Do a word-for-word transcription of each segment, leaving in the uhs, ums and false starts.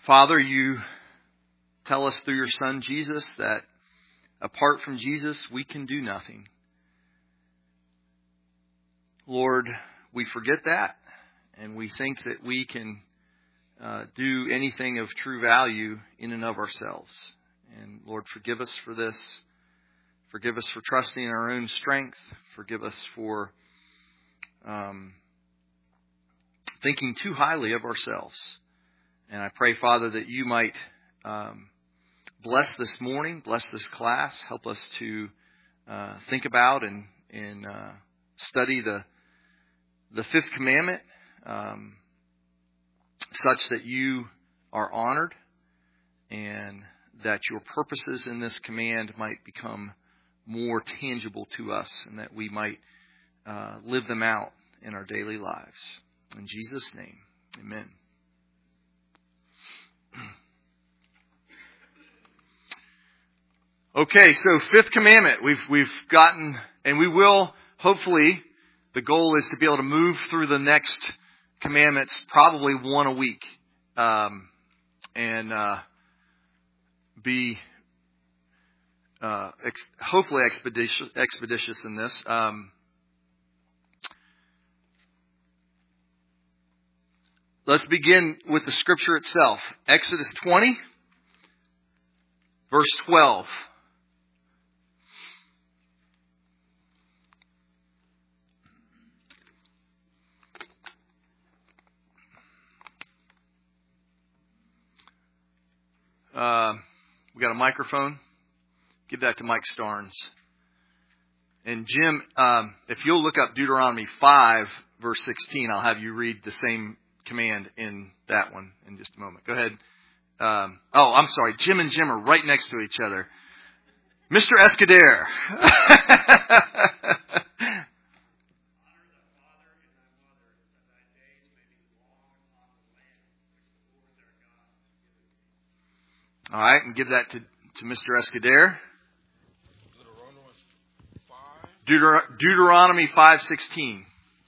Father, you tell us through your Son Jesus that apart from Jesus, we can do nothing. Lord, we forget that, and we think that we can uh, do anything of true value in and of ourselves. And Lord, forgive us for this. Forgive us for trusting in our own strength. Forgive us for um, thinking too highly of ourselves. And I pray, Father, that you might um, bless this morning, bless this class, help us to uh, think about and, and uh, study the the fifth commandment, um, such that you are honored and that your purposes in this command might become more tangible to us and that we might uh, live them out in our daily lives. In Jesus' name, amen. Okay, so fifth commandment. We've we've gotten, and we will, hopefully, the goal is to be able to move through the next commandments probably one a week. Um, and uh, be uh, ex- hopefully expeditious, expeditious in this. Um, let's begin with the scripture itself. Exodus twenty, verse twelve. Uh, we got a microphone. Give that to Mike Starnes. And Jim, um, if you'll look up Deuteronomy five, verse sixteen, I'll have you read the same command in that one in just a moment. Go ahead. Um, oh, I'm sorry. Jim and Jim are right next to each other. Mister Escudero. All right, and give that to, to Mister Escudero. Deuter- Deuteronomy five sixteen.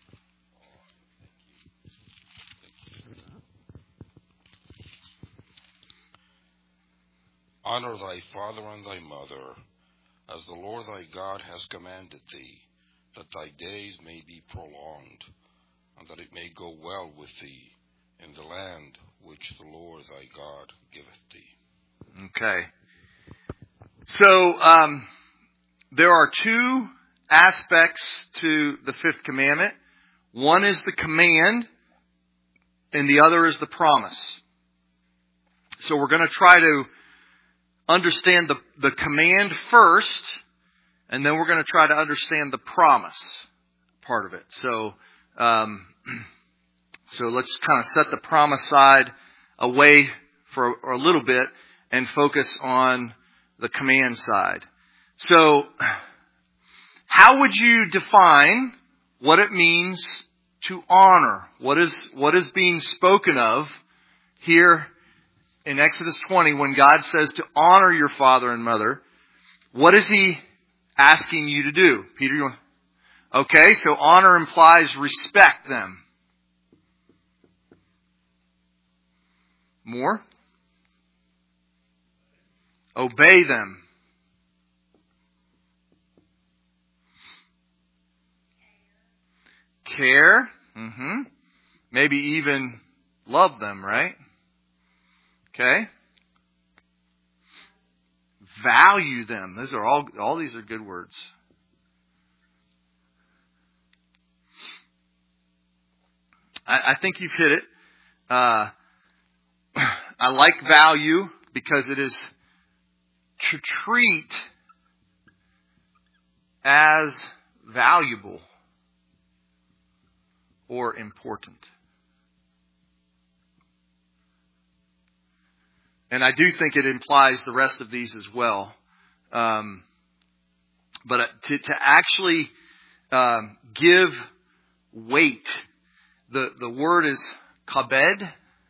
Honor thy father and thy mother, as the Lord thy God has commanded thee, that thy days may be prolonged, and that it may go well with thee in the land which the Lord thy God giveth thee. Okay. So, um, there are two aspects to the fifth commandment. One is the command, and the other is the promise. So we're going to try to understand the, the command first, and then we're going to try to understand the promise part of it. So, um, so let's kind of set the promise side away for a, a little bit and focus on the command side. So, how would you define what it means to honor? What is, what is being spoken of here in Exodus twenty when God says to honor your father and mother? What is He asking you to do? Peter, you want? Okay, so honor implies respect them. More? Obey them. Care. Mm-hmm. Maybe even love them, right? Okay. Value them. Those are all, all these are good words. I, I think you've hit it. Uh, I like value because it is to treat as valuable or important. And I do think it implies the rest of these as well. Um, but to, to actually um, give weight, the, the word is kabed,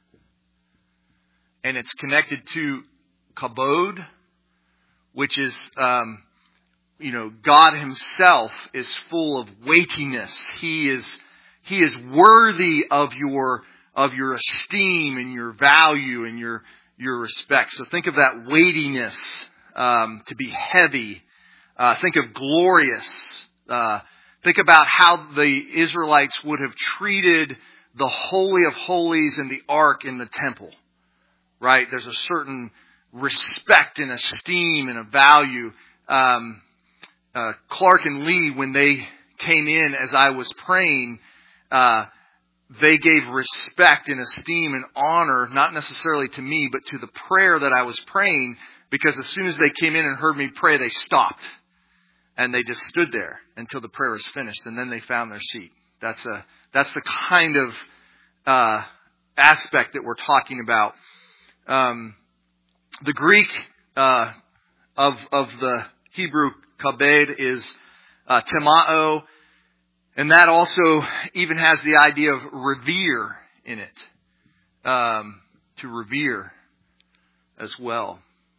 and it's connected to kabod, which is, um, you know, God Himself is full of weightiness. He is He is worthy of your of your esteem and your value and your your respect. So think of that weightiness, um, to be heavy. Uh, think of glorious. Uh, think about how the Israelites would have treated the Holy of Holies and the Ark in the temple. Right? There's a certain respect and esteem and a value. Um, uh, Clark and Lee, when they came in as I was praying, uh, they gave respect and esteem and honor, not necessarily to me, but to the prayer that I was praying, because as soon as they came in and heard me pray, they stopped. And they just stood there until the prayer was finished, and then they found their seat. That's a that's the kind of uh, aspect that we're talking about. Um, the Greek uh, of of the Hebrew kabed is uh, temao, and that also even has the idea of revere in it, um, to revere as well.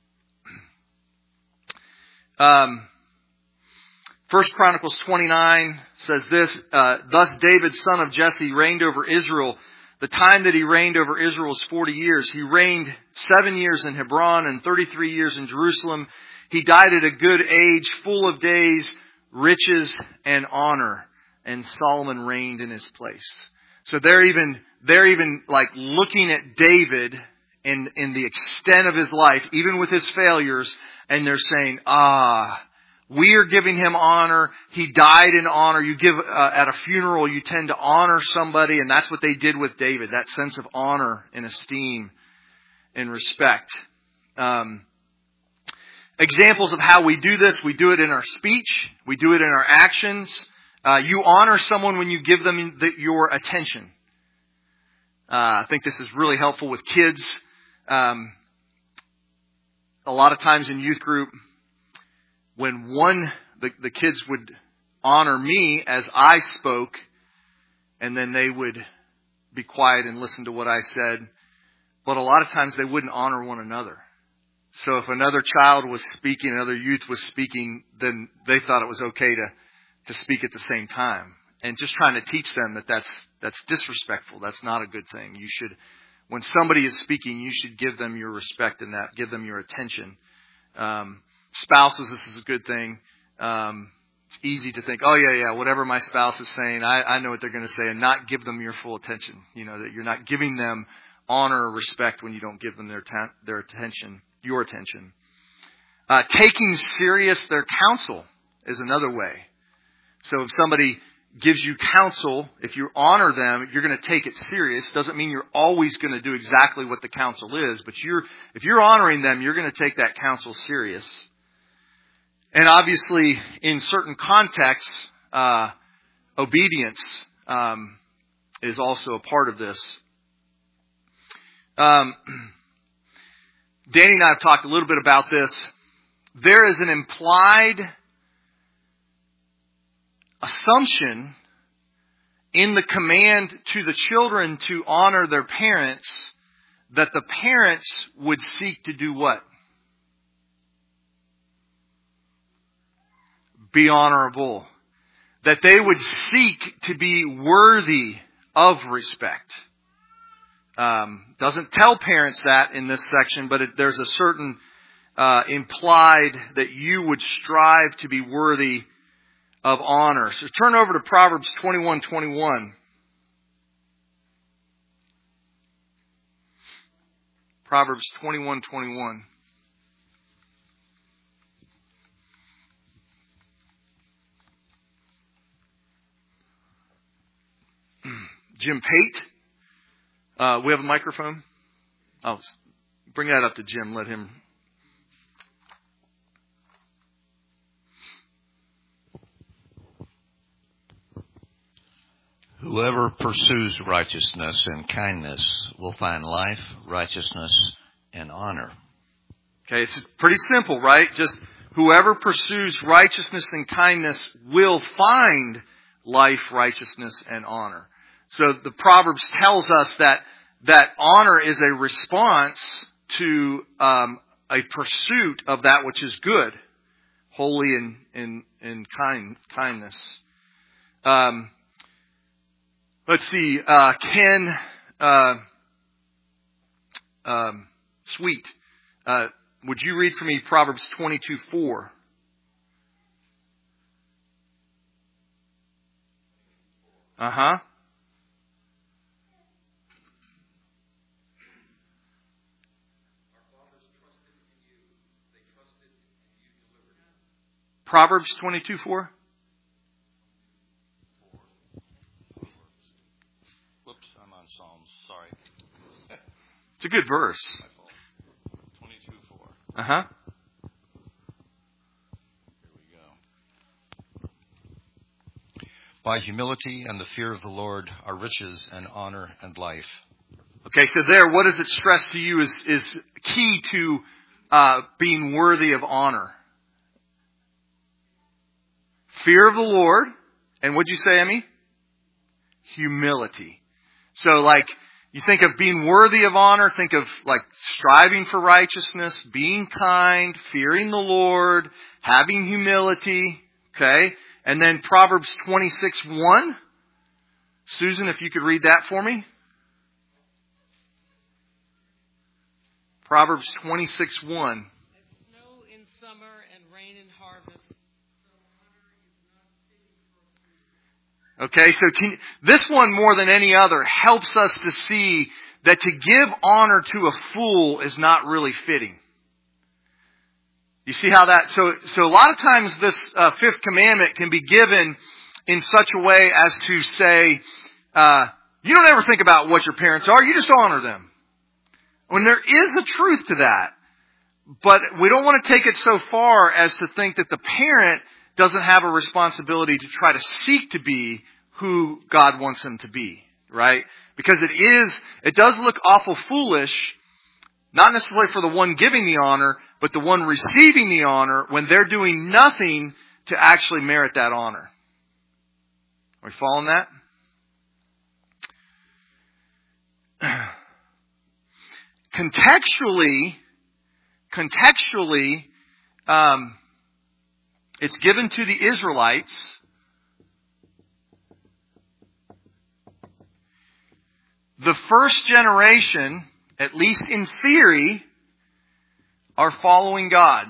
Um, First Chronicles twenty-nine says this, uh, thus David, son of Jesse, reigned over Israel. The time that he reigned over Israel was forty years. He reigned seven years in Hebron and thirty-three years in Jerusalem. He died at a good age, full of days, riches, and honor. And Solomon reigned in his place. So they're even, they're even like looking at David in, in the extent of his life, even with his failures, and they're saying, ah, we are giving him honor. He died in honor. You give, uh, at a funeral, you tend to honor somebody, and that's what they did with David, that sense of honor and esteem and respect. Um, examples of how we do this, we do it in our speech. We do it in our actions. Uh, you honor someone when you give them the, your attention. Uh, I think this is really helpful with kids. Um, a lot of times in youth group, when one, the, the kids would honor me as I spoke, and then they would be quiet and listen to what I said. But a lot of times they wouldn't honor one another. So if another child was speaking, another youth was speaking, then they thought it was okay to, to speak at the same time. And just trying to teach them that that's, that's disrespectful. That's not a good thing. You should, when somebody is speaking, you should give them your respect in that, give them your attention. Um, Spouses, this is a good thing. Um, it's easy to think, oh yeah, yeah, whatever my spouse is saying, I, I know what they're going to say, and not give them your full attention. You know, that you're not giving them honor or respect when you don't give them their ta- their attention, your attention. Uh, taking serious their counsel is another way. So if somebody gives you counsel, if you honor them, you're going to take it serious. Doesn't mean you're always going to do exactly what the counsel is, but you're if you're honoring them, you're going to take that counsel serious. And obviously, in certain contexts, uh, obedience um, is also a part of this. Um, Danny and I have talked a little bit about this. There is an implied assumption in the command to the children to honor their parents that the parents would seek to do what? Be honorable. That they would seek to be worthy of respect. Um, doesn't tell parents that in this section, but it, there's a certain uh, implied that you would strive to be worthy of honor. So turn over to Proverbs twenty-one twenty-one. Proverbs twenty-one twenty-one. Jim Pate. Uh, we have a microphone. Oh, bring that up to Jim. Let him. Whoever pursues righteousness and kindness will find life, righteousness, and honor. Okay, it's pretty simple, right? Just whoever pursues righteousness and kindness will find life, righteousness, and honor. So the Proverbs tells us that that honor is a response to um, a pursuit of that which is good, holy, and and, and kind kindness. Um, let's see. Uh, Ken uh, um, Sweet, uh, would you read for me Proverbs twenty-two four? Uh-huh. Proverbs twenty-two four. Whoops, I'm on Psalms. Sorry. It's a good verse. twenty-two four. Uh-huh. Here we go. By humility and the fear of the Lord are riches and honor and life. Okay, so there, what does it stress to you is, is key to uh, being worthy of honor? Fear of the Lord. And what'd you say, Emmy? Humility. So like, you think of being worthy of honor, think of like striving for righteousness, being kind, fearing the Lord, having humility. Okay? And then Proverbs twenty-six one. Susan, if you could read that for me. Proverbs twenty-six one. As snow in summer and rain in harvest. Okay, so can, this one more than any other helps us to see that to give honor to a fool is not really fitting. You see how that, so, so a lot of times this uh, fifth commandment can be given in such a way as to say, uh, you don't ever think about what your parents are, you just honor them. When there is a truth to that, but we don't want to take it so far as to think that the parent doesn't have a responsibility to try to seek to be who God wants them to be, right? Because it is, it does look awful foolish, not necessarily for the one giving the honor, but the one receiving the honor when they're doing nothing to actually merit that honor. Are we following that? Contextually, contextually, um, it's given to the Israelites. The first generation, at least in theory, are following God.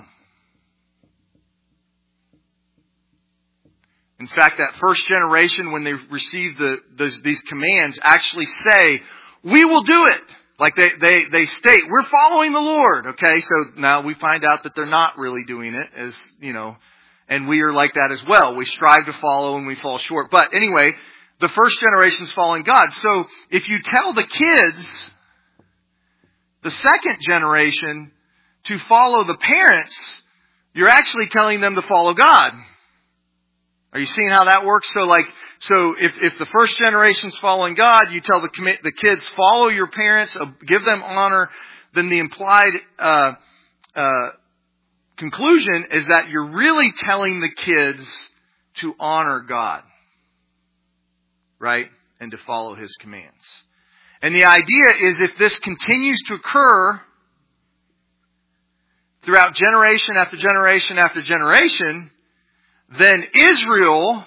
In fact, that first generation, when they receive the, those, these commands, actually say, we will do it. Like they, they, they state, we're following the Lord. Okay, so now we find out that they're not really doing it, as, you know, and we are like that as well. We strive to follow and we fall short. But anyway, the first generation is following God. So if you tell the kids, the second generation, to follow the parents, you're actually telling them to follow God. Are you seeing how that works? So like, so if, if the first generation's following God, you tell the the kids, follow your parents, give them honor, then the implied, uh, uh, conclusion is that you're really telling the kids to honor God. Right? And to follow His commands. And the idea is if this continues to occur throughout generation after generation after generation, then Israel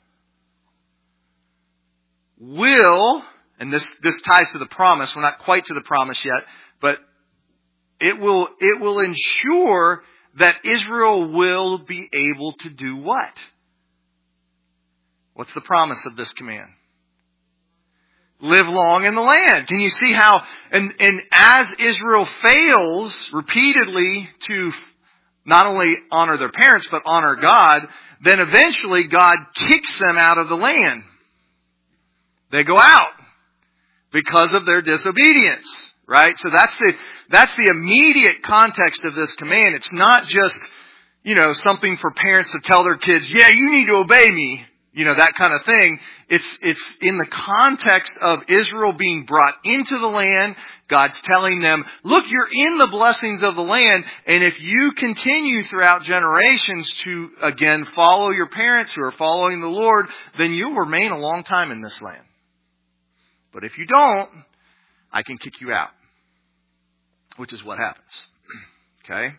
will, and this, this ties to the promise, we're not quite to the promise yet, but it will, it will ensure that Israel will be able to do what? What's the promise of this command? Live long in the land. Can you see how, and, and as Israel fails repeatedly to not only honor their parents, but honor God, then eventually God kicks them out of the land. They go out because of their disobedience, right? So that's the, that's the immediate context of this command. It's not just, you know, something for parents to tell their kids, yeah, you need to obey me. You know, that kind of thing. It's, it's in the context of Israel being brought into the land. God's telling them, look, you're in the blessings of the land. And if you continue throughout generations to, again, follow your parents who are following the Lord, then you'll remain a long time in this land. But if you don't, I can kick you out. Which is what happens. Okay?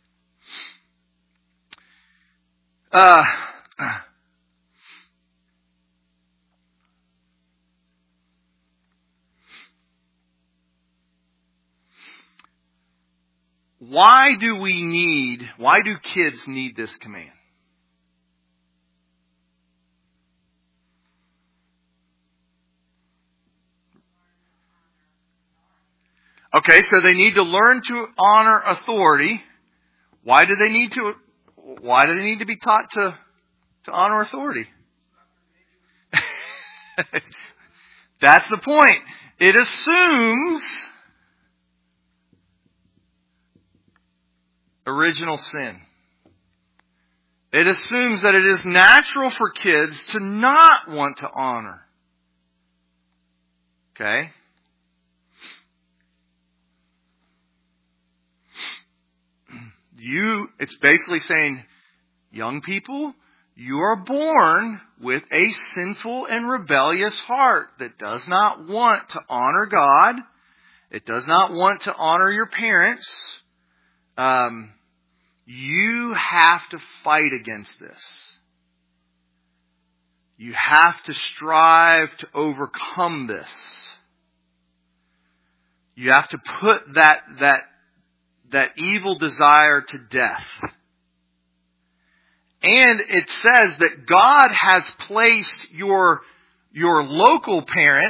Uh, why do we need, why do kids need this command? Okay, so they need to learn to honor authority. Why do they need to, why do they need to be taught to, to honor authority? That's the point. It assumes original sin. It assumes that it is natural for kids to not want to honor. Okay? You, it's basically saying, young people, you are born with a sinful and rebellious heart that does not want to honor God. It does not want to honor your parents. Um, you have to fight against this. You have to strive to overcome this. You have to put that, that, that evil desire to death. And it says that God has placed your, your local parent,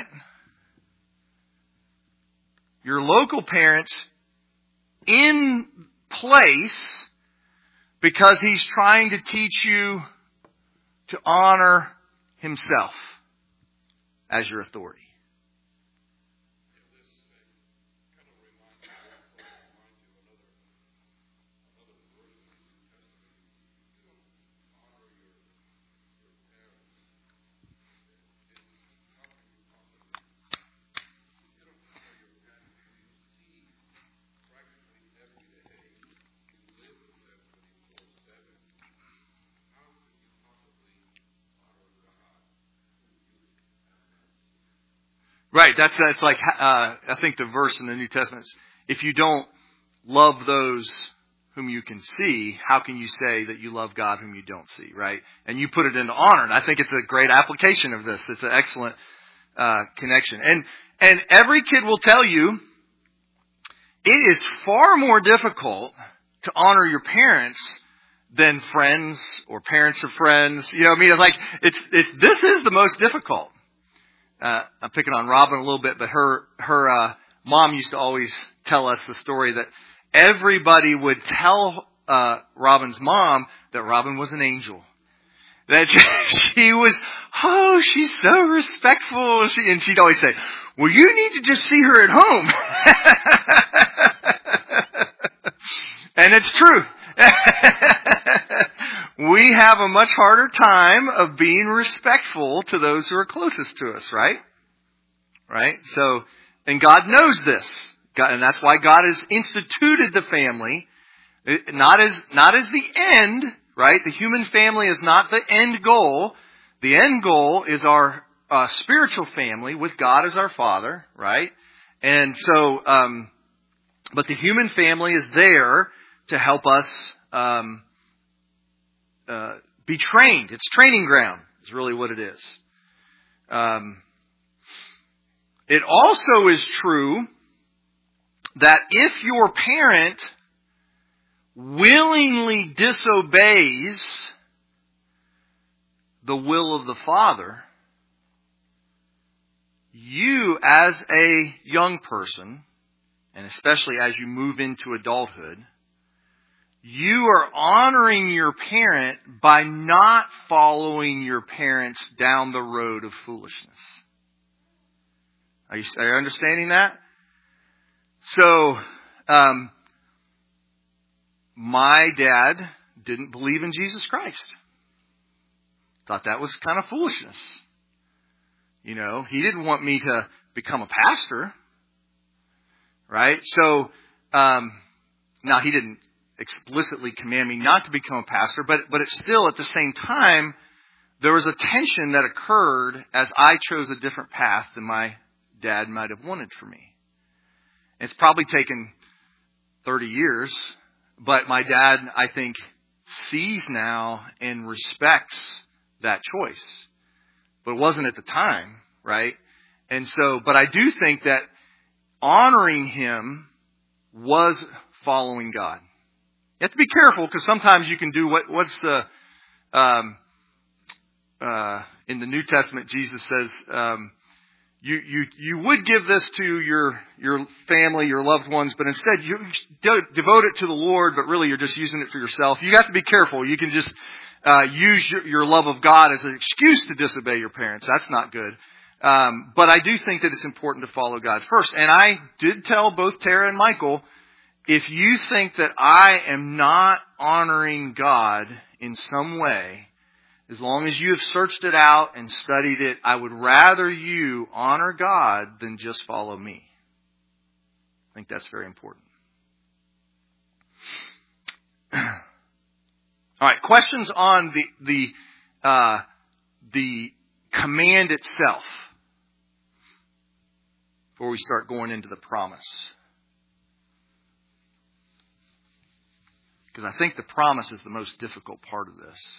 your local parents in place because He's trying to teach you to honor Himself as your authority. Right, that's, that's like, uh, I think the verse in the New Testament is, if you don't love those whom you can see, how can you say that you love God whom you don't see, right? And you put it into honor, and I think it's a great application of this. It's an excellent uh, connection. And, and every kid will tell you, it is far more difficult to honor your parents than friends or parents of friends. You know what I mean? It's like, it's, it's, this is the most difficult. Uh, I'm picking on Robin a little bit, but her, her, uh, mom used to always tell us the story that everybody would tell, uh, Robin's mom that Robin was an angel. That she, she was, oh, she's so respectful. She, and she'd always say, well, you need to just see her at home. And it's true. We have a much harder time of being respectful to those who are closest to us, right? Right? So, and God knows this. God, and that's why God has instituted the family, not as, not as the end, right? The human family is not the end goal. The end goal is our uh, spiritual family with God as our Father, right? And so, um, but the human family is there to help us, um, Uh, be trained. It's training ground is really what it is. Um, it also is true that if your parent willingly disobeys the will of the Father, you as a young person, and especially as you move into adulthood, you are honoring your parent by not following your parents down the road of foolishness. Are you, are you understanding that? So, um, my dad didn't believe in Jesus Christ. Thought that was kind of foolishness. You know, he didn't want me to become a pastor. Right? So, um, now he didn't explicitly command me not to become a pastor, but, but it's still at the same time, there was a tension that occurred as I chose a different path than my dad might have wanted for me. It's probably taken thirty years, but my dad, I think, sees now and respects that choice. But it wasn't at the time, right? And so, but I do think that honoring him was following God. You have to be careful because sometimes you can do what, what's the, um, uh, in the New Testament, Jesus says, um, you, you, you would give this to your, your family, your loved ones, but instead you de- devote it to the Lord, but really you're just using it for yourself. You have to be careful. You can just, uh, use your, your love of God as an excuse to disobey your parents. That's not good. Um, but I do think that it's important to follow God first. And I did tell both Tara and Michael, if you think that I am not honoring God in some way, as long as you have searched it out and studied it, I would rather you honor God than just follow me. I think that's very important. All right, questions on the the uh, the command itself before we start going into the promise. Because I think the promise is the most difficult part of this.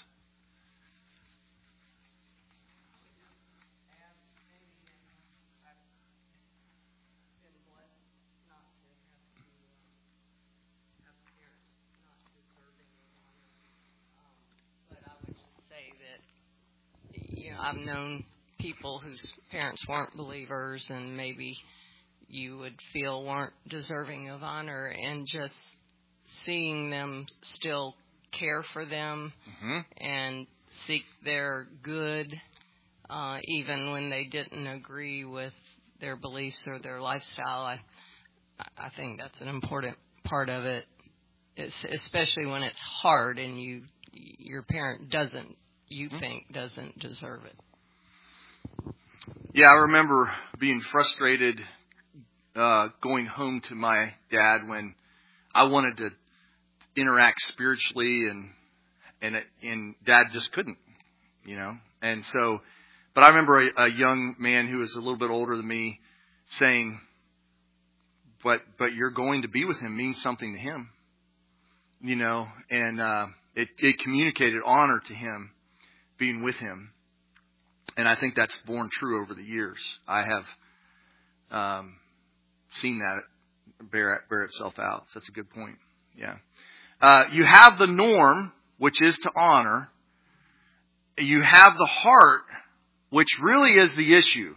But I would just say that, you know, I've known people whose parents weren't believers and maybe you would feel weren't deserving of honor, and just seeing them still care for them mm-hmm. and seek their good, uh, even when they didn't agree with their beliefs or their lifestyle. I, I think that's an important part of it, it's, especially when it's hard and you, your parent doesn't, you mm-hmm. think, doesn't deserve it. Yeah, I remember being frustrated uh, going home to my dad when I wanted to interact spiritually, and and it, and Dad just couldn't, you know. And so, but I remember a, a young man who was a little bit older than me saying, "But but you're going to be with him means something to him, you know." And uh, it it communicated honor to him being with him, and I think that's borne true over the years. I have um, seen that bear bear itself out. So that's a good point. Yeah. Uh, you have the norm, which is to honor. You have the heart, which really is the issue.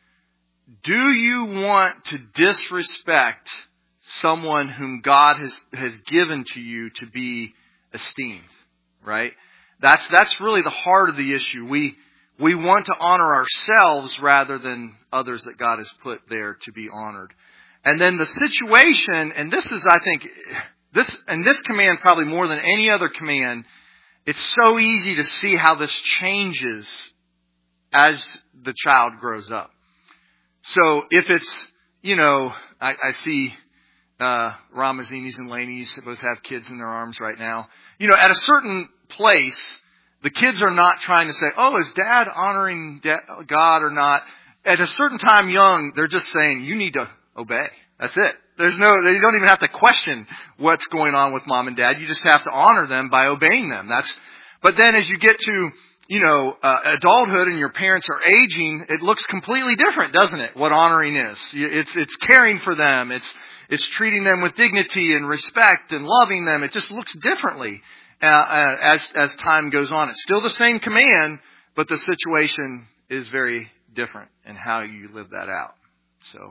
Do you want to disrespect someone whom God has, has given to you to be esteemed? Right? That's, that's really the heart of the issue. We, we want to honor ourselves rather than others that God has put there to be honored. And then the situation, and this is, I think, This and this command, probably more than any other command, it's so easy to see how this changes as the child grows up. So if it's, you know, I, I see uh, Ramazinis and Laneys that both have kids in their arms right now. You know, at a certain place, the kids are not trying to say, "Oh, is Dad honoring God or not?" At a certain time, young, they're just saying, "You need to obey." That's it. There's no, you don't even have to question what's going on with Mom and Dad. You just have to honor them by obeying them. That's, but then as you get to, you know, uh, adulthood and your parents are aging, it looks completely different, doesn't it? What honoring is. It's, it's caring for them. It's, it's treating them with dignity and respect and loving them. It just looks differently, uh, uh, as, as time goes on. It's still the same command, but the situation is very different in how you live that out. So.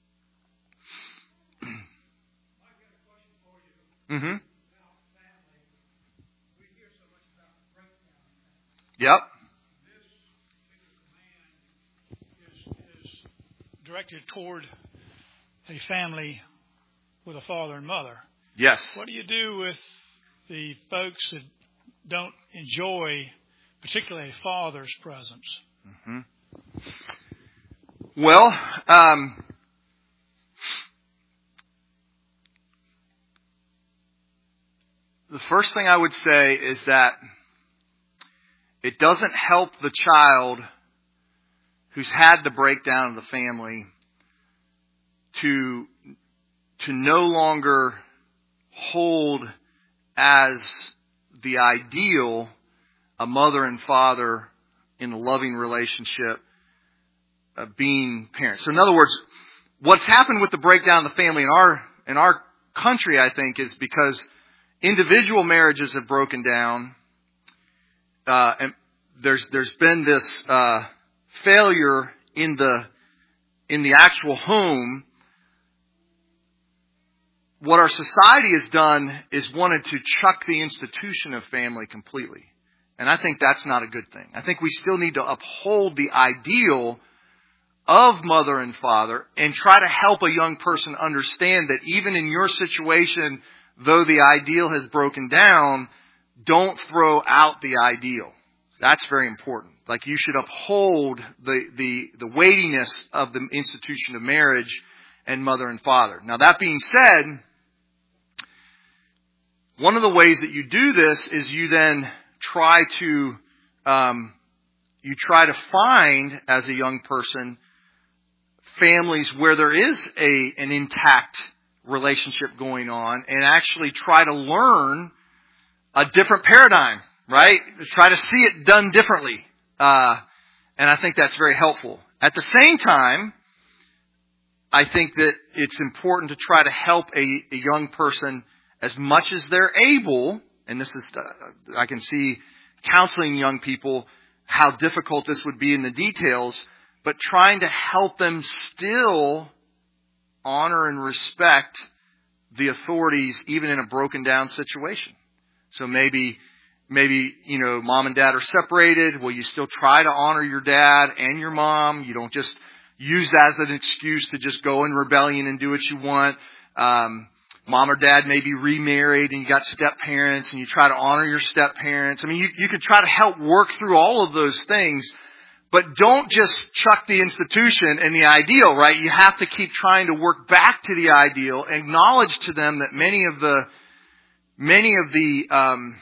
Mm-hmm. Yep. This is directed toward a family with a father and mother. Yes. What do you do with the folks that don't enjoy particularly a father's presence? Mm-hmm. Well, um, the first thing I would say is that it doesn't help the child who's had the breakdown of the family to, to no longer hold as the ideal a mother and father in a loving relationship, uh, being parents. So in other words, what's happened with the breakdown of the family in our in our country, I think, is because individual marriages have broken down, uh, and there's there's been this uh, failure in the in the actual home. What our society has done is wanted to chuck the institution of family completely. And I think that's not a good thing. I think we still need to uphold the ideal of mother and father and try to help a young person understand that even in your situation, though the ideal has broken down, don't throw out the ideal. That's very important. Like, you should uphold the, the, the weightiness of the institution of marriage and mother and father. Now, that being said, one of the ways that you do this is you then try to, um, you try to find, as a young person, families where there is a, an intact relationship going on, and actually try to learn a different paradigm, right? Try to see it done differently. Uh, and I think that's very helpful. At the same time, I think that it's important to try to help a, a young person as much as they're able, and this is, uh, I can see counseling young people how difficult this would be in the details, but trying to help them still honor and respect the authorities even in a broken down situation. So maybe, maybe, you know, mom and dad are separated. Well, you still try to honor your dad and your mom. You don't just use that as an excuse to just go in rebellion and do what you want. Um, Mom or dad may be remarried and you got step parents and you try to honor your step parents. I mean, you, you could try to help work through all of those things, but don't just chuck the institution and the ideal, right? You have to keep trying to work back to the ideal, acknowledge to them that many of the, many of the, um,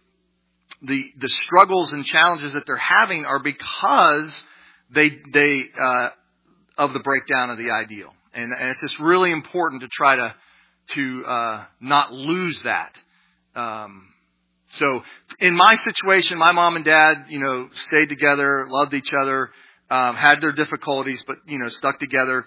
the, the struggles and challenges that they're having are because they, they, uh, of the breakdown of the ideal. And, and it's just really important to try to, to uh, not lose that. Um, so in my situation, my mom and dad, you know, stayed together, loved each other, um, had their difficulties, but, you know, stuck together.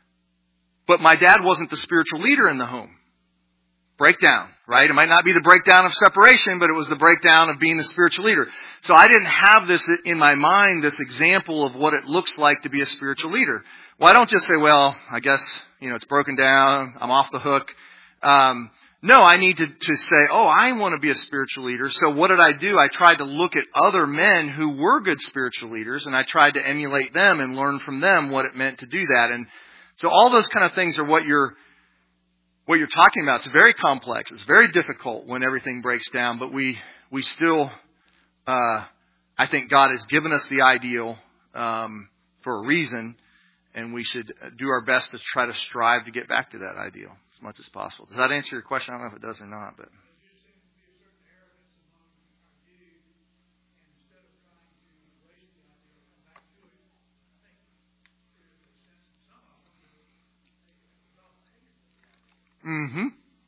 But my dad wasn't the spiritual leader in the home. Breakdown, right? It might not be the breakdown of separation, but it was the breakdown of being the spiritual leader. So I didn't have this in my mind, this example of what it looks like to be a spiritual leader. Well, I don't just say, well, I guess, you know, it's broken down, I'm off the hook. Um, no, I need to, to say, oh, I want to be a spiritual leader. So what did I do? I tried to look at other men who were good spiritual leaders, and I tried to emulate them and learn from them what it meant to do that. And so all those kind of things are what you're what you're talking about. It's very complex. It's very difficult when everything breaks down, but we we still, uh, I think God has given us the ideal um, for a reason. And we should do our best to try to strive to get back to that ideal as much as possible. Does that answer your question? I don't know if it does or not, but. Mm-hmm.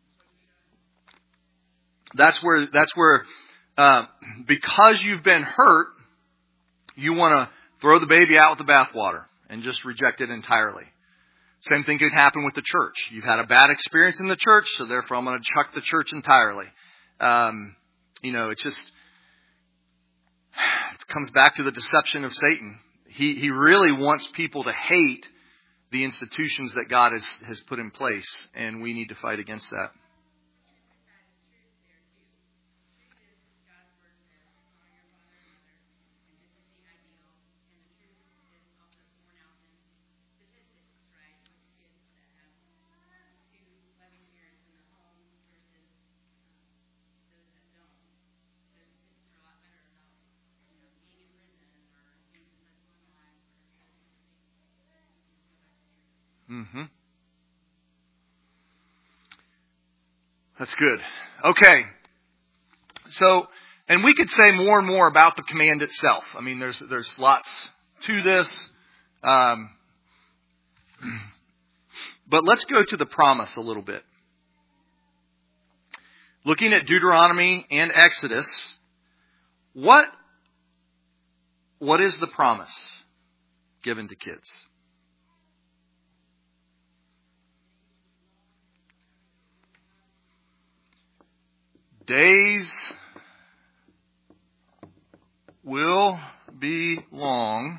That's where, that's where, uh, because you've been hurt, you want to throw the baby out with the bathwater and just reject it entirely. Same thing could happen with the church. You've had a bad experience in the church, so therefore I'm going to chuck the church entirely. Um, you know, it's just, it comes back to the deception of Satan. He he really wants people to hate the institutions that God has, has put in place, and we need to fight against that. Mm-hmm. That's good. Okay. So, and we could say more and more about the command itself. I mean, there's there's lots to this. Um, but let's go to the promise a little bit. Looking at Deuteronomy and Exodus, what what is the promise given to kids? days will be long.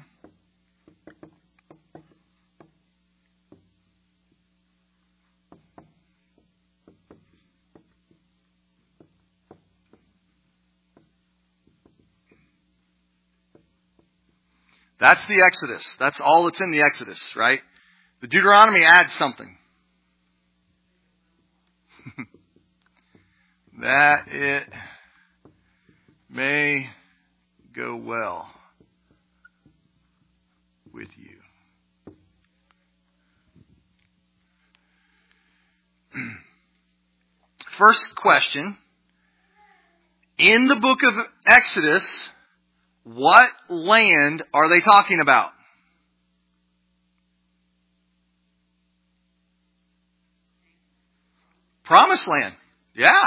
That's the Exodus. That's all that's in the Exodus, right? The Deuteronomy adds something. That it may go well with you. First question. In the book of Exodus, what land are they talking about? Promised land. Yeah.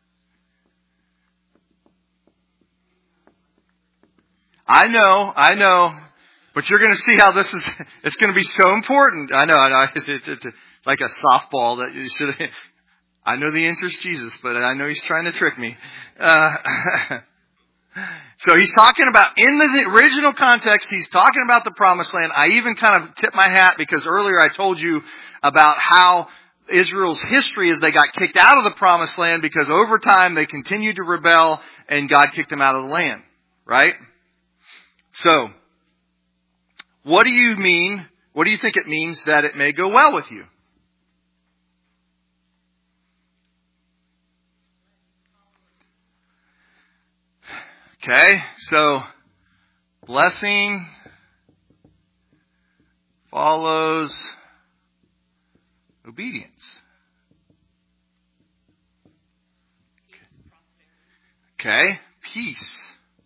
I know, I know. But you're going to see how this is, it's going to be so important. I know, I know. It's, it's, it's like a softball that you should, I know the answer is Jesus, but I know he's trying to trick me. Uh, so he's talking about, in the original context, he's talking about the promised land. I even kind of tipped my hat because earlier I told you about how Israel's history is they got kicked out of the promised land because over time they continued to rebel and God kicked them out of the land. Right? So, what do you mean, what do you think it means that it may go well with you? Okay, so, blessing follows obedience. Okay, peace.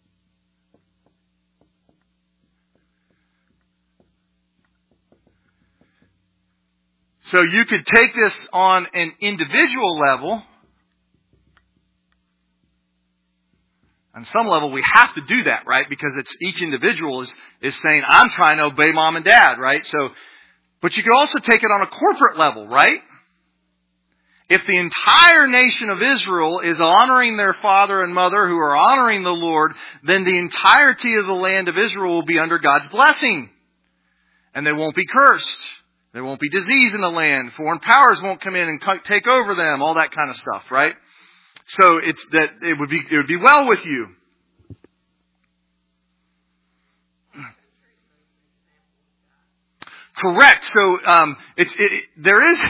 So you could take this on an individual level. On some level, we have to do that, right? Because it's each individual is, is saying, I'm trying to obey mom and dad, right? So, but you could also take it on a corporate level, right? If the entire nation of Israel is honoring their father and mother who are honoring the Lord, then the entirety of the land of Israel will be under God's blessing. And they won't be cursed. There won't be disease in the land. Foreign powers won't come in and t- take over them. All that kind of stuff, right? So it's that it would be it would be well with you. Correct. So um, it's it, it, there is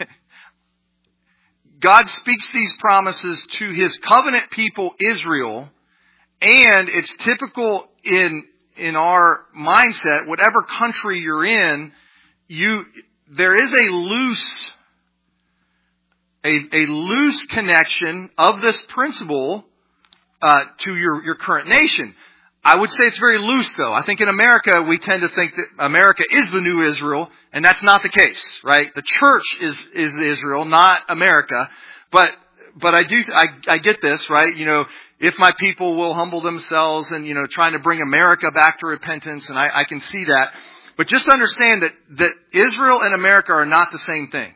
God speaks these promises to His covenant people Israel, and it's typical in in our mindset. Whatever country you're in, you there is a loose a, a loose connection of this principle uh, to your your current nation. I would say it's very loose, though. I think in America, we tend to think that America is the new Israel, and that's not the case, right? The church is, is Israel, not America. But, but I do, I, I get this, right? You know, if my people will humble themselves and, you know, trying to bring America back to repentance, and I, I can see that. But just understand that, that Israel and America are not the same thing.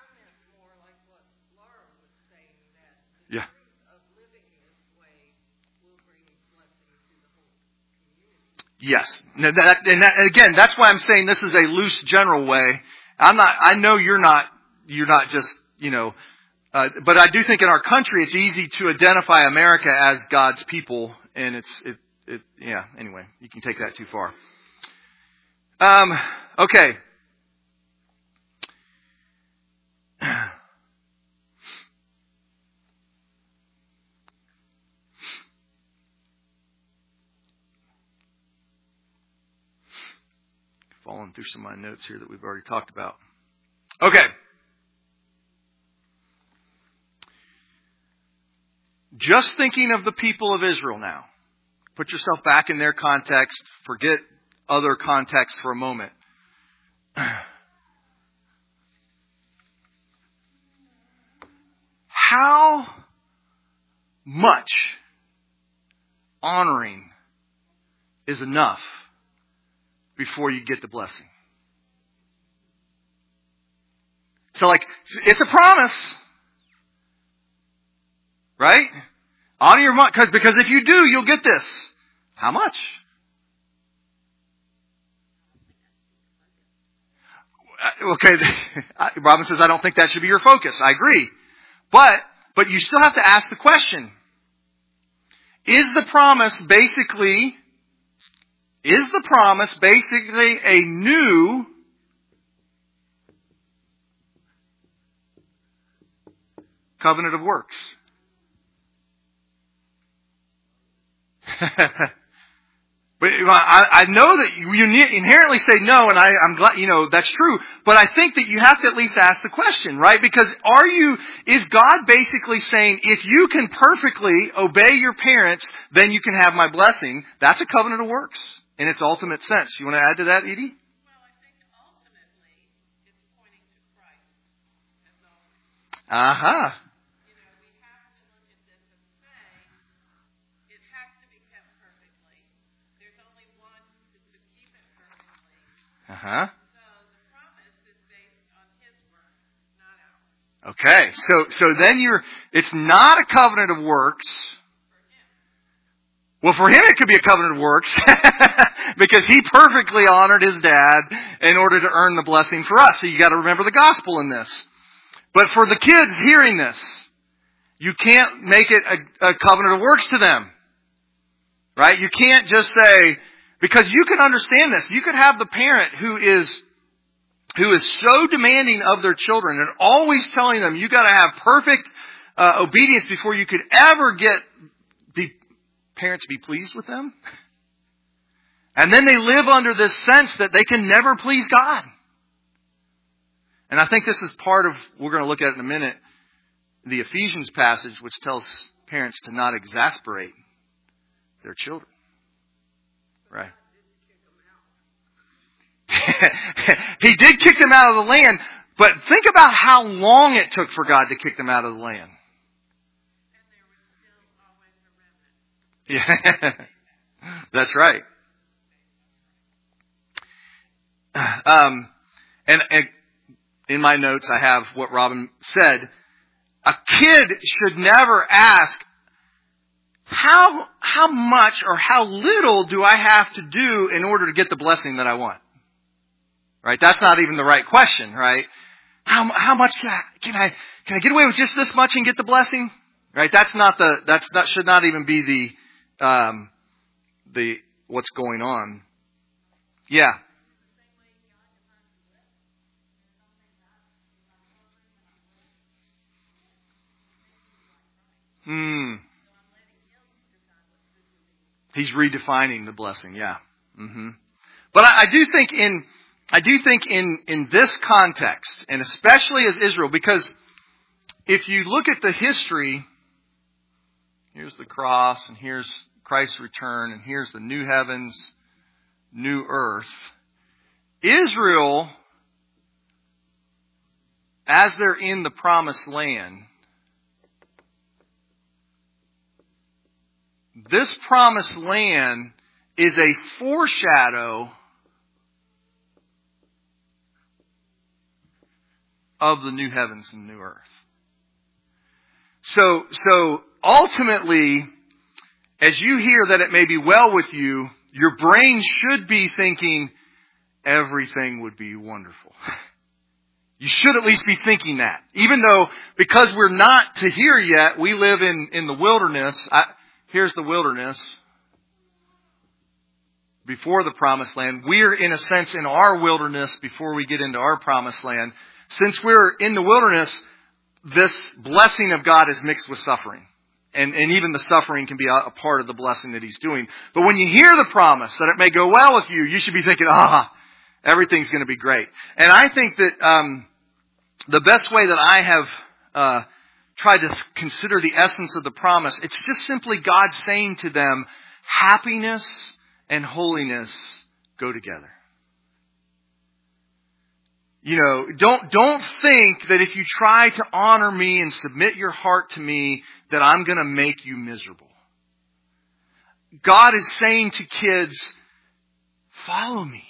Yeah. Yes. And, that, and that, again, that's why I'm saying this is a loose general way. I'm not, I know you're not, you're not just, you know, uh, but I do think in our country it's easy to identify America as God's people, and it's, it, it, yeah, anyway, you can take that too far. Um, okay. Falling through some of my notes here that we've already talked about. Okay. Just thinking of the people of Israel now. Put yourself back in their context. Forget other contexts for a moment. How much honoring is enough before you get the blessing? So like, it's a promise. Right? Honor your mother, because if you do, you'll get this. How much? Okay, Robin says, I don't think that should be your focus. I agree. But, but you still have to ask the question. Is the promise basically, is the promise basically a new covenant of works? But I, I know that you inherently say no, and I, I'm glad, you know, that's true. But I think that you have to at least ask the question, right? Because are you, is God basically saying, if you can perfectly obey your parents, then you can have my blessing? That's a covenant of works in its ultimate sense. You want to add to that, Edie? Well, I think ultimately it's pointing to Christ as always. Uh-huh. You know, we have to look at this and say it has to be kept perfectly. There's only one who could keep it perfectly. Uh-huh. So the promise is based on His word, not ours. Okay. So, so then you're, it's not a covenant of works. Well, for him it could be a covenant of works because he perfectly honored his dad in order to earn the blessing for us. So you got to remember the gospel in this. But for the kids hearing this, you can't make it a, a covenant of works to them. Right? You can't just say, because you can understand this. You could have the parent who is who is so demanding of their children and always telling them you got to have perfect uh, obedience before you could ever get be parents be pleased with them. And then they live under this sense that they can never please God. And I think this is part of, we're going to look at it in a minute, the Ephesians passage, which tells parents to not exasperate their children. Right. He did kick them out of the land, but think about how long it took for God to kick them out of the land. Yeah, that's right. Um, and, and in my notes, I have what Robin said. A kid should never ask, how how much or how little do I have to do in order to get the blessing that I want? Right? That's not even the right question, right? How how much can I can I can I get away with just this much and get the blessing? Right? That's not the that's that should not even be the um the what's going on. Yeah. Hmm. He's redefining the blessing, yeah. Mm-hmm. But I, I do think in I do think in, in this context, and especially as Israel, because if you look at the history, here's the cross, and here's Christ's return, and here's the new heavens, new earth. Israel, as they're in the promised land, this promised land is a foreshadow of the new heavens and new earth. So, so ultimately, as you hear that it may be well with you, your brain should be thinking everything would be wonderful. You should at least be thinking that. Even though, because we're not to here yet, we live in, in the wilderness. I, here's the wilderness. Before the promised land. We're in a sense in our wilderness before we get into our promised land. Since we're in the wilderness, this blessing of God is mixed with suffering. And, and even the suffering can be a, a part of the blessing that He's doing. But when you hear the promise that it may go well with you, you should be thinking, ah, everything's going to be great. And I think that um, the best way that I have uh, tried to consider the essence of the promise, it's just simply God saying to them, happiness and holiness go together. You know, don't, don't think that if you try to honor me and submit your heart to me, that I'm going to make you miserable. God is saying to kids, follow me,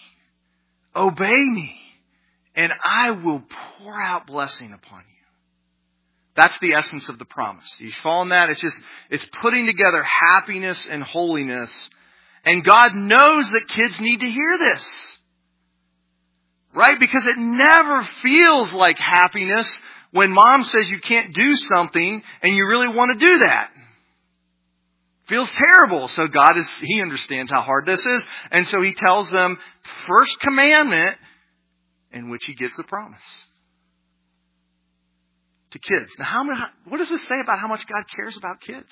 obey me, and I will pour out blessing upon you. That's the essence of the promise. You follow that? It's just, it's putting together happiness and holiness. And God knows that kids need to hear this. Right? Because it never feels like happiness when mom says you can't do something and you really want to do that. Feels terrible. So God is, He understands how hard this is. And so He tells them, first commandment, in which He gives the promise. To kids. Now, how many, what does this say about how much God cares about kids?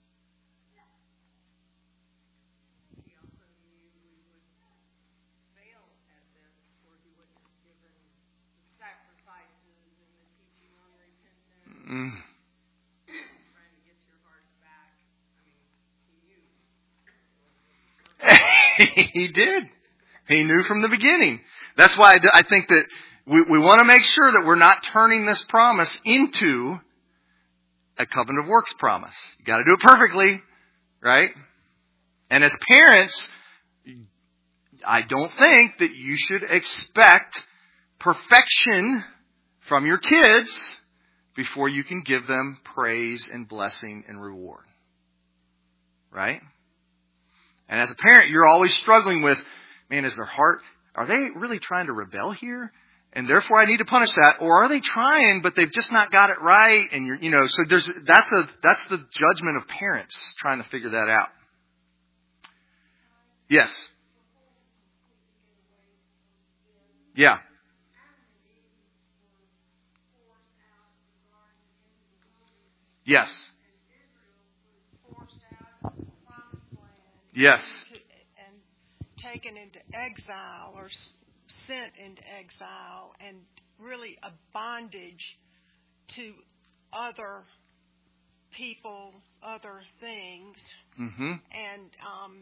Mm. He did. He knew from the beginning. That's why I think that we, we want to make sure that we're not turning this promise into a covenant of works promise. You got to do it perfectly, right? And as parents, I don't think that you should expect perfection from your kids before you can give them praise and blessing and reward. Right? And as a parent, you're always struggling with, man, is their heart, are they really trying to rebel here? And therefore I need to punish that. Or are they trying, but they've just not got it right? And you're, you know, so there's, that's a, that's the judgment of parents trying to figure that out. Yes. Yeah. Yes. Yes. And taken into exile or sent into exile and really a bondage to other people, other things. Mm-hmm. And um,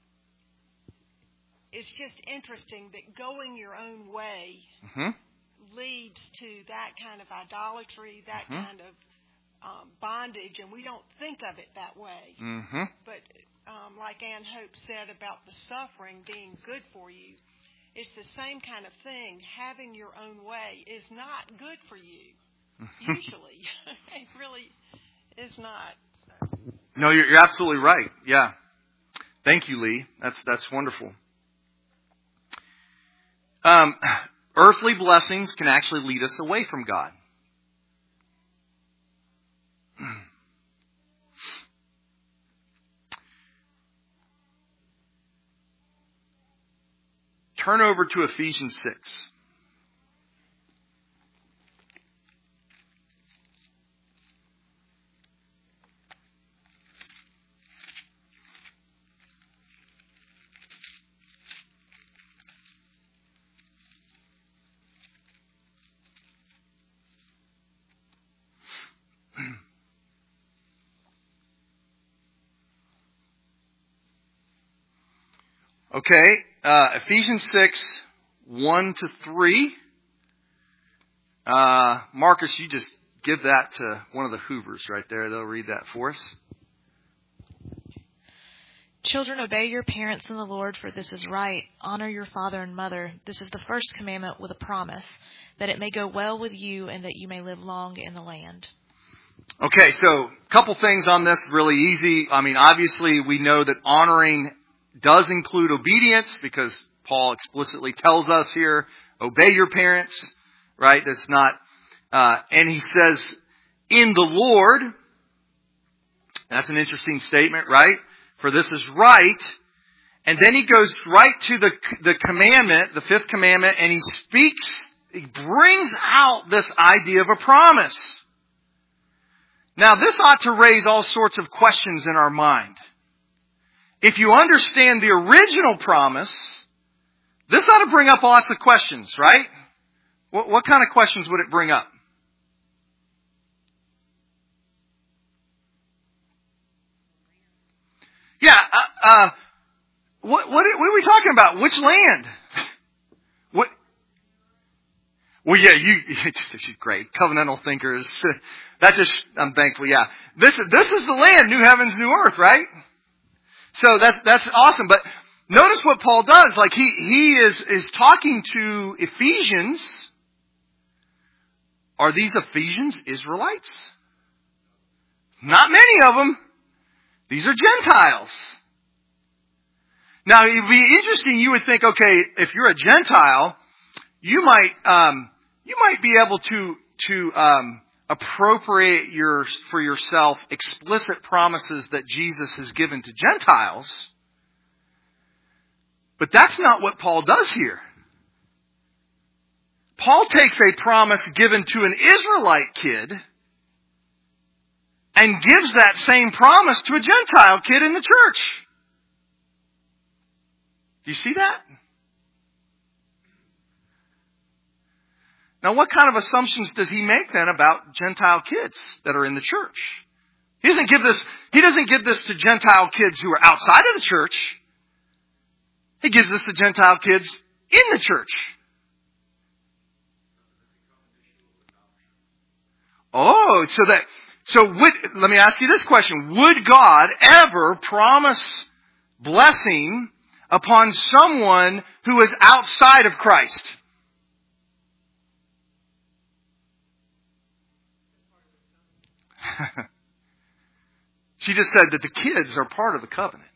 it's just interesting that going your own way mm-hmm. leads to that kind of idolatry, that mm-hmm. kind of um, bondage, and we don't think of it that way. Mm-hmm. But um, like Ann Hope said about the suffering being good for you, it's the same kind of thing. Having your own way is not good for you, usually. It really is not. No, you're, you're absolutely right. Yeah. Thank you, Lee. That's that's wonderful. Um, earthly blessings can actually lead us away from God. Turn over to Ephesians six. Okay, uh, Ephesians six, one to three. Uh, Marcus, you just give that to one of the Hoovers right there. They'll read that for us. Children, obey your parents in the Lord, for this is right. Honor your father and mother. This is the first commandment with a promise, that it may go well with you and that you may live long in the land. Okay, so a couple things on this, really easy. I mean, obviously we know that honoring does include obedience because Paul explicitly tells us here, obey your parents, right? That's not, uh, and he says, in the Lord. That's an interesting statement, right? For this is right. And then he goes right to the, the commandment, the fifth commandment, and he speaks, he brings out this idea of a promise. Now, this ought to raise all sorts of questions in our mind. If you understand the original promise, this ought to bring up lots of questions, right? What, what kind of questions would it bring up? Yeah, uh, uh, what, what, what are we talking about? Which land? What? Well, yeah, you, this is great. Covenantal thinkers. That just, I'm thankful, yeah. This, this is the land, new heavens, new earth, right? So that's, that's awesome. But notice what Paul does. Like he, he is, is talking to Ephesians. Are these Ephesians Israelites? Not many of them. These are Gentiles. Now, it would be interesting. You would think, okay, if you're a Gentile, you might um, you might be able to to um, appropriate your for yourself explicit promises that Jesus has given to Gentiles. But that's not what Paul does here. Paul takes a promise given to an Israelite kid and gives that same promise to a Gentile kid in the church. Do you see that? Now, what kind of assumptions does he make then about Gentile kids that are in the church? He doesn't give this, he doesn't give this to Gentile kids who are outside of the church. He gives this to Gentile kids in the church. Oh, so that, so would, let me ask you this question. Would God ever promise blessing upon someone who is outside of Christ? She just said that the kids are part of the covenant.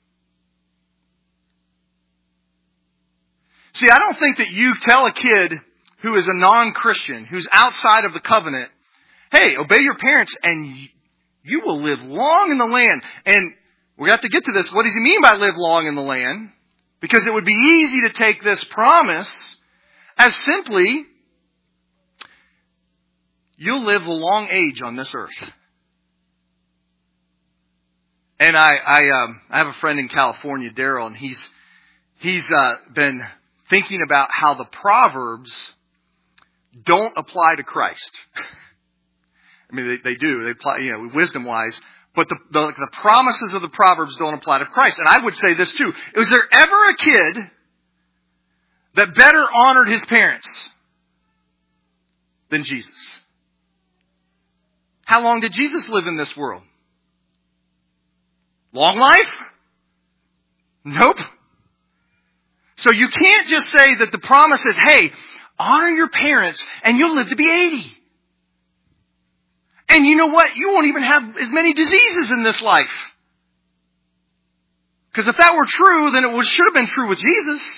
See, I don't think that you tell a kid who is a non-Christian, who's outside of the covenant, hey, obey your parents and you will live long in the land. And we have to get to this. What does he mean by live long in the land? Because it would be easy to take this promise as simply, you'll live a long age on this earth. And I, I, um, I have a friend in California, Daryl, and he's, he's, uh, been thinking about how the Proverbs don't apply to Christ. I mean, they, they do. They apply, you know, wisdom-wise. But the, the, the promises of the Proverbs don't apply to Christ. And I would say this too. Was there ever a kid that better honored his parents than Jesus? How long did Jesus live in this world? Long life? Nope. So you can't just say that the promise is, hey, honor your parents and you'll live to be eighty. And you know what? You won't even have as many diseases in this life. Because if that were true, then it would, should have been true with Jesus.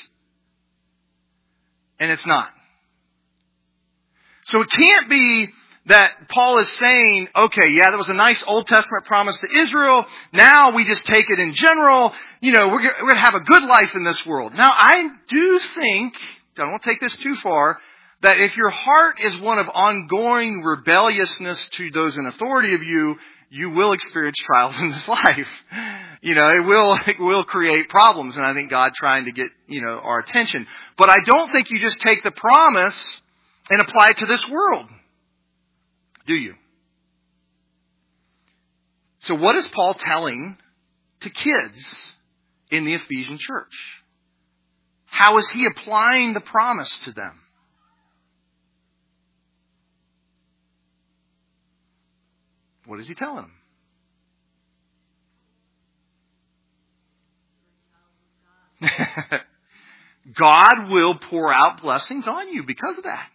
And it's not. So it can't be that Paul is saying, okay, yeah, there was a nice Old Testament promise to Israel. Now we just take it in general. You know, we're, we're going to have a good life in this world. Now, I do think, I don't want to take this too far, that if your heart is one of ongoing rebelliousness to those in authority of you, you will experience trials in this life. You know, it will, it will create problems. And I think God trying to get, you know, our attention. But I don't think you just take the promise and apply it to this world. Do you? So what is Paul telling to kids in the Ephesian church? How is he applying the promise to them? What is he telling them? God will pour out blessings on you because of that.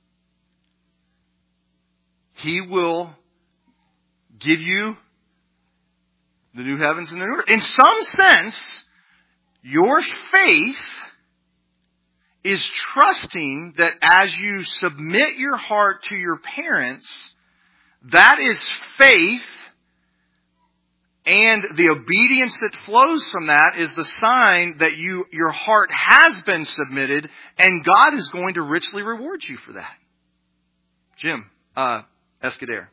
He will give you the new heavens and the new earth. In some sense, your faith is trusting that as you submit your heart to your parents, that is faith, and the obedience that flows from that is the sign that you your heart has been submitted, and God is going to richly reward you for that. Jim, uh, Escudero.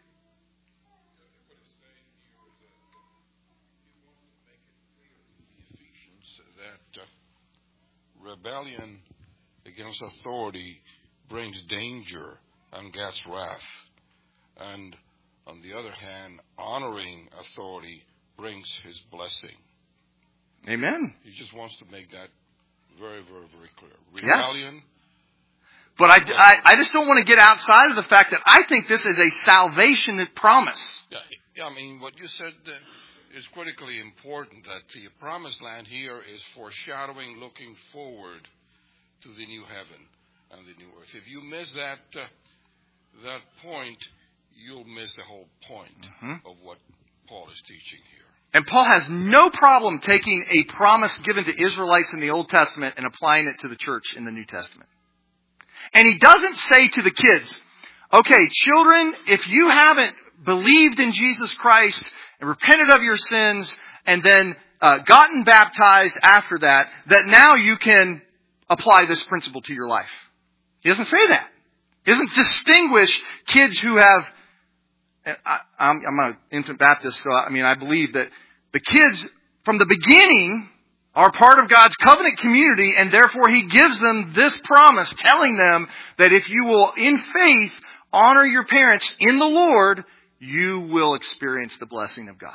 That uh, rebellion against authority brings danger and God's wrath. And on the other hand, honoring authority brings His blessing. Amen. He just wants to make that very, very, very clear. Rebellion. Yes. But I, I, I just don't want to get outside of the fact that I think this is a salvation promise. Yeah, yeah, I mean, what you said uh, is critically important, that the promised land here is foreshadowing, looking forward to the new heaven and the new earth. If you miss that uh, that point, you'll miss the whole point Mm-hmm. of what Paul is teaching here. And Paul has no problem taking a promise given to Israelites in the Old Testament and applying it to the church in the New Testament. And he doesn't say to the kids, okay, children, if you haven't believed in Jesus Christ and repented of your sins and then uh, gotten baptized after that, that now you can apply this principle to your life. He doesn't say that. He doesn't distinguish kids who have I, I'm, I'm an infant Baptist, so I mean, I believe that the kids from the beginning are part of God's covenant community, and therefore He gives them this promise, telling them that if you will, in faith, honor your parents in the Lord, you will experience the blessing of God.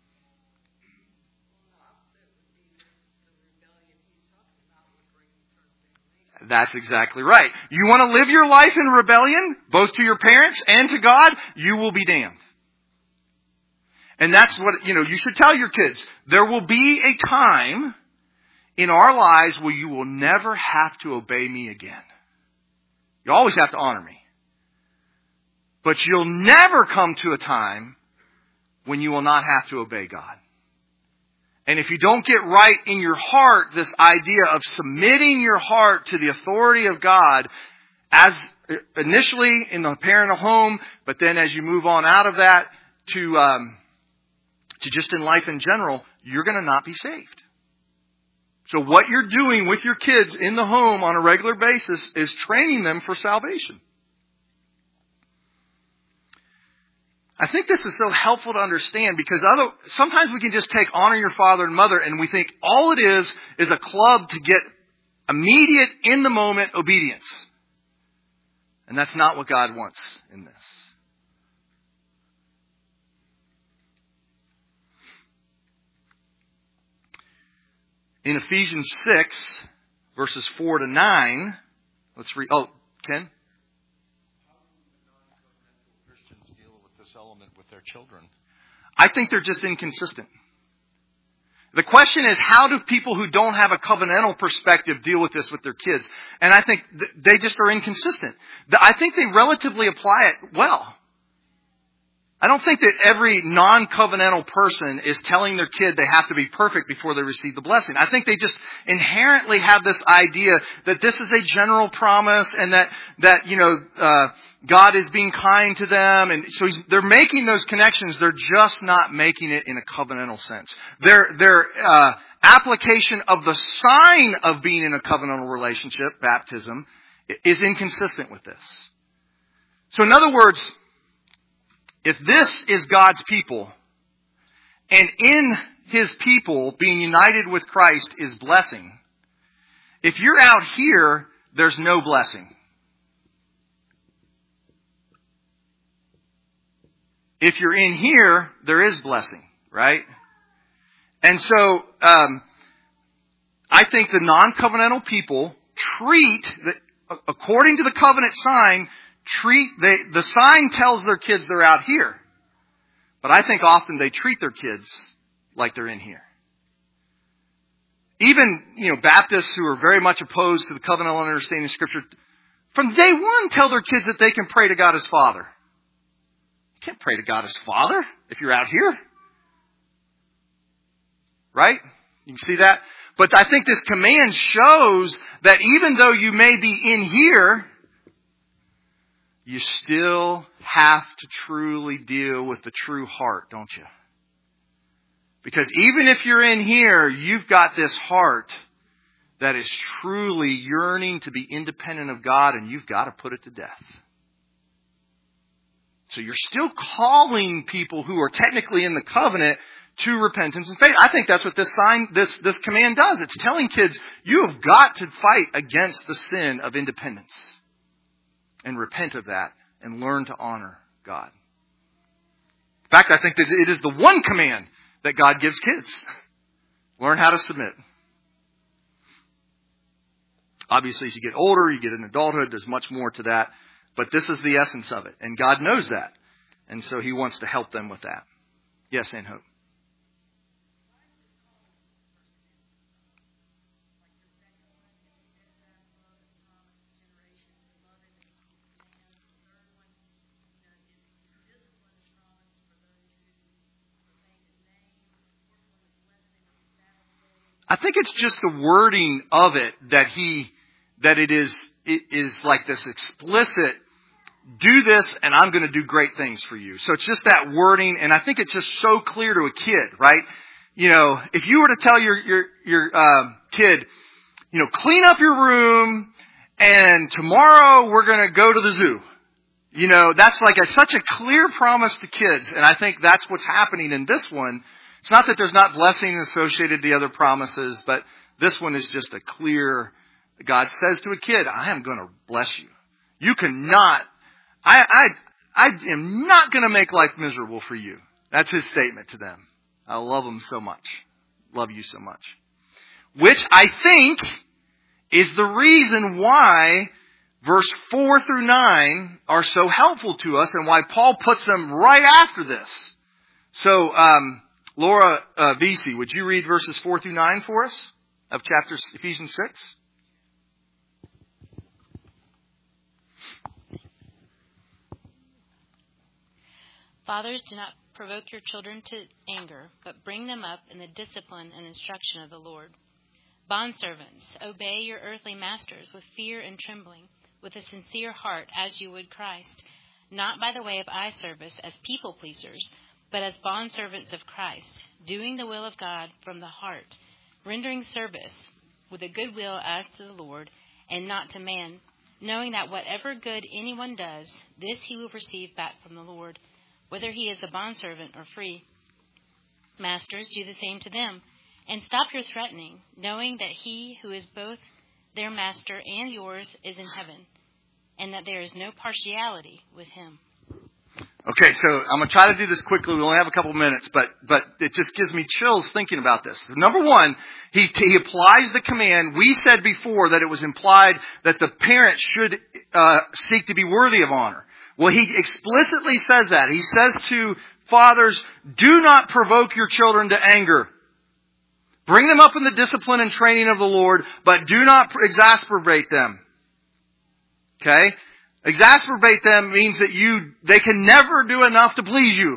That's exactly right. You want to live your life in rebellion, both to your parents and to God, you will be damned. And that's what, you know, you should tell your kids. There will be a time in our lives where you will never have to obey me again. You always have to honor me. But you'll never come to a time when you will not have to obey God. And if you don't get right in your heart this idea of submitting your heart to the authority of God, as initially in the parental home, but then as you move on out of that to um, to just in life in general, you're going to not be saved. So what you're doing with your kids in the home on a regular basis is training them for salvation. I think this is so helpful to understand because other, sometimes we can just take honor your father and mother and we think all it is is a club to get immediate, in the moment obedience. And that's not what God wants in this. In Ephesians six, verses four to nine, let's read. Oh, Ken? Element with their children? I think they're just inconsistent. The question is, how do people who don't have a covenantal perspective deal with this with their kids? And I think th- they just are inconsistent. I think they relatively apply it well. I don't think that every non-covenantal person is telling their kid they have to be perfect before they receive the blessing. I think they just inherently have this idea that this is a general promise and that, that you know, uh, God is being kind to them. And so he's, they're making those connections. They're just not making it in a covenantal sense. Their, their uh, application of the sign of being in a covenantal relationship, baptism, is inconsistent with this. So in other words, if this is God's people, and in His people being united with Christ is blessing, if you're out here, there's no blessing. If you're in here, there is blessing, right? And so, um, I think the non-covenantal people treat, the, according to the covenant sign, treat, they, the sign tells their kids they're out here. But I think often they treat their kids like they're in here. Even, you know, Baptists who are very much opposed to the covenantal understanding of Scripture, from day one tell their kids that they can pray to God as Father. You can't pray to God as Father if you're out here. Right? You can see that? But I think this command shows that even though you may be in here, you still have to truly deal with the true heart, don't you? Because even if you're in here, you've got this heart that is truly yearning to be independent of God, and you've got to put it to death. So you're still calling people who are technically in the covenant to repentance and faith. I think that's what this sign, this, this command does. It's telling kids, you have got to fight against the sin of independence. And repent of that and learn to honor God. In fact, I think that it is the one command that God gives kids. Learn how to submit. Obviously, as you get older, you get in adulthood, there's much more to that. But this is the essence of it. And God knows that. And so He wants to help them with that. Yes, Ann Hope. I think it's just the wording of it that he, that it is, it is like this explicit, do this and I'm going to do great things for you. So it's just that wording, and I think it's just so clear to a kid, right? You know, if you were to tell your, your, your, uh, kid, you know, clean up your room and tomorrow we're going to go to the zoo. You know, that's like a, such a clear promise to kids. And I think that's what's happening in this one. It's not that there's not blessing associated to the other promises, but this one is just a clear, God says to a kid, I am going to bless you. You cannot, I, I, I am not going to make life miserable for you. That's his statement to them. I love them so much. Love you so much. Which I think is the reason why verse four through nine are so helpful to us and why Paul puts them right after this. So, um, Laura uh, Vesey, would you read verses four through nine for us of chapter Ephesians six? Fathers, do not provoke your children to anger, but bring them up in the discipline and instruction of the Lord. Bondservants, obey your earthly masters with fear and trembling, with a sincere heart as you would Christ, not by the way of eye service as people pleasers, but as bondservants of Christ, doing the will of God from the heart, rendering service with a good will as to the Lord and not to man, knowing that whatever good anyone does, this he will receive back from the Lord, whether he is a bondservant or free. Masters, do the same to them, and stop your threatening, knowing that he who is both their master and yours is in heaven, and that there is no partiality with him. Okay, so I'm going to try to do this quickly. We only have a couple minutes, but but it just gives me chills thinking about this. Number one, he, he applies the command. We said before that it was implied that the parent should uh, seek to be worthy of honor. Well, he explicitly says that. He says to fathers, do not provoke your children to anger. Bring them up in the discipline and training of the Lord, but do not exasperate them. Okay? Exasperate them means that you, they can never do enough to please you.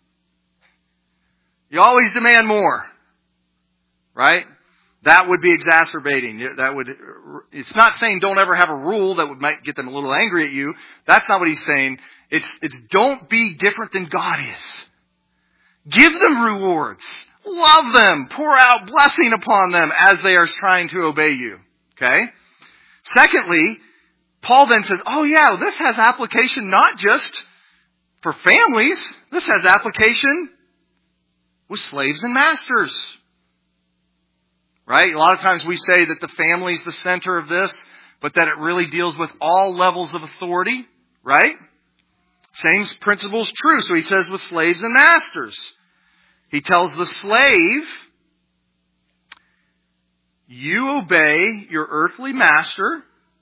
You always demand more. Right? That would be exacerbating. That would, it's not saying don't ever have a rule that would might get them a little angry at you. That's not what he's saying. It's, it's don't be different than God is. Give them rewards. Love them. Pour out blessing upon them as they are trying to obey you. Okay? Secondly, Paul then says, oh yeah, this has application not just for families. This has application with slaves and masters. Right? A lot of times we say that the family is the center of this, but that it really deals with all levels of authority. Right? Same principle is true. So he says with slaves and masters. He tells the slave, you obey your earthly master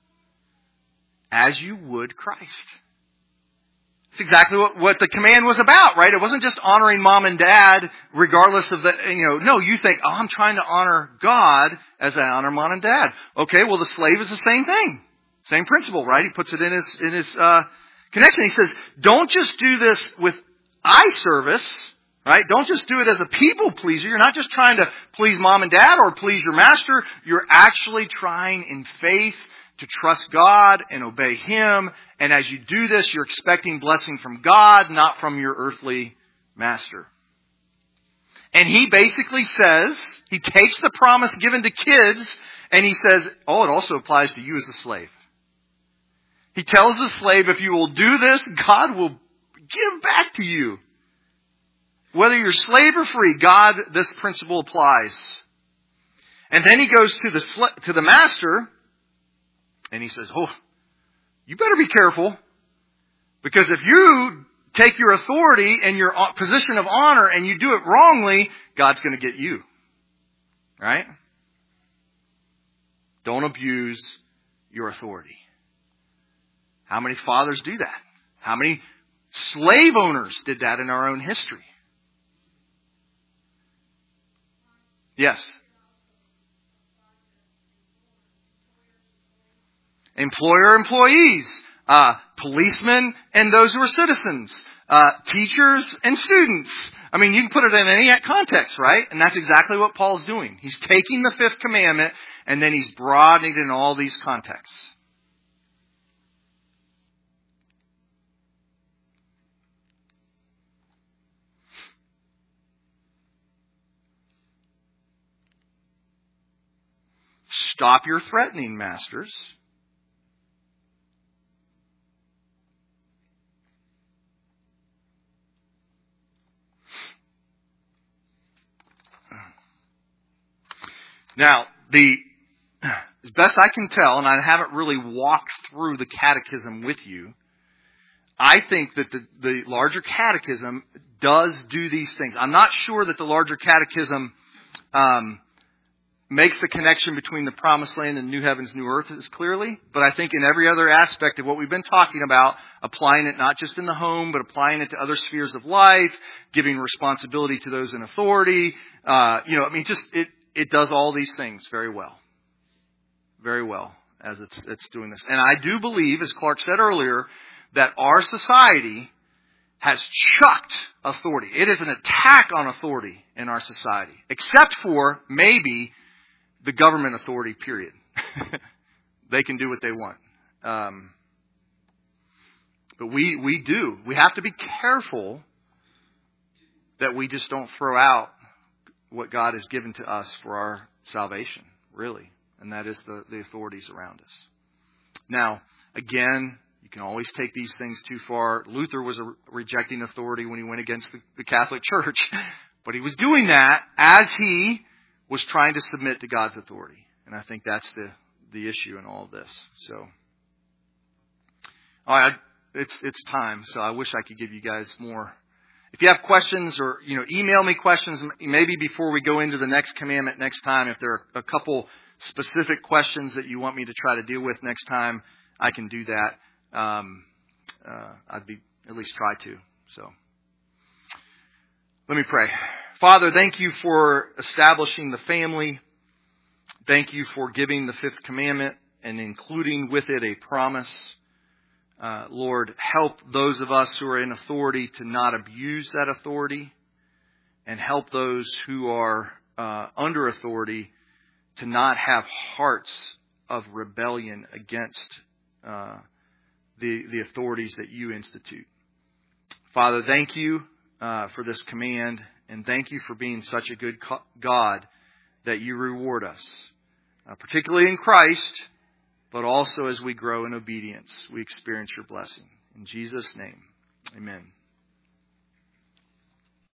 as you would Christ. It's exactly what, what the command was about, right? It wasn't just honoring mom and dad regardless of the, you know, no, you think, oh, I'm trying to honor God as I honor mom and dad. Okay, well the slave is the same thing. Same principle, right? He puts it in his, in his, uh, connection. He says, don't just do this with eye service, right? Don't just do it as a people pleaser. You're not just trying to please mom and dad or please your master. You're actually trying in faith to trust God and obey Him. And as you do this, you're expecting blessing from God, not from your earthly master. And he basically says, he takes the promise given to kids and he says, oh, it also applies to you as a slave. He tells the slave, if you will do this, God will give back to you. Whether you're slave or free, God, this principle applies. And then he goes to the sl- to the master, and he says, oh, you better be careful. Because if you take your authority and your position of honor and you do it wrongly, God's going to get you. Right? Don't abuse your authority. How many fathers do that? How many slave owners did that in our own history? Yes. Employer, employees, uh, policemen, and those who are citizens, uh, teachers and students. I mean, you can put it in any context, right? And that's exactly what Paul's doing. He's taking the fifth commandment and then he's broadening it in all these contexts. Stop your threatening, masters. Now, the as best I can tell, and I haven't really walked through the catechism with you, I think that the, the larger catechism does do these things. I'm not sure that the larger catechism um, makes the connection between the promised land and new heavens, new earth as clearly. But I think in every other aspect of what we've been talking about, applying it not just in the home, but applying it to other spheres of life, giving responsibility to those in authority. Uh, you know, I mean, just it, it does all these things very well. Very well as it's, it's doing this. And I do believe, as Clark said earlier, that our society has chucked authority. It is an attack on authority in our society, except for maybe the government authority, period. They can do what they want. Um, but we, we do. We have to be careful that we just don't throw out what God has given to us for our salvation, really. And that is the, the authorities around us. Now, again, you can always take these things too far. Luther was a, rejecting authority when he went against the, the Catholic Church. But he was doing that as he was trying to submit to God's authority. And I think that's the, the issue in all of this. So, all right, it's it's time. So I wish I could give you guys more. If you have questions or, you know, email me questions, maybe before we go into the next commandment next time, if there are a couple specific questions that you want me to try to deal with next time, I can do that. Um, uh, I'd be at least try to. So let me pray. Father, thank you for establishing the family. Thank you for giving the fifth commandment and including with it a promise. Uh, Lord, help those of us who are in authority to not abuse that authority, and help those who are uh, under authority to not have hearts of rebellion against uh, the the authorities that you institute. Father, thank you uh, for this command, and thank you for being such a good God that you reward us, uh, particularly in Christ, but also as we grow in obedience, we experience your blessing. In Jesus' name, amen.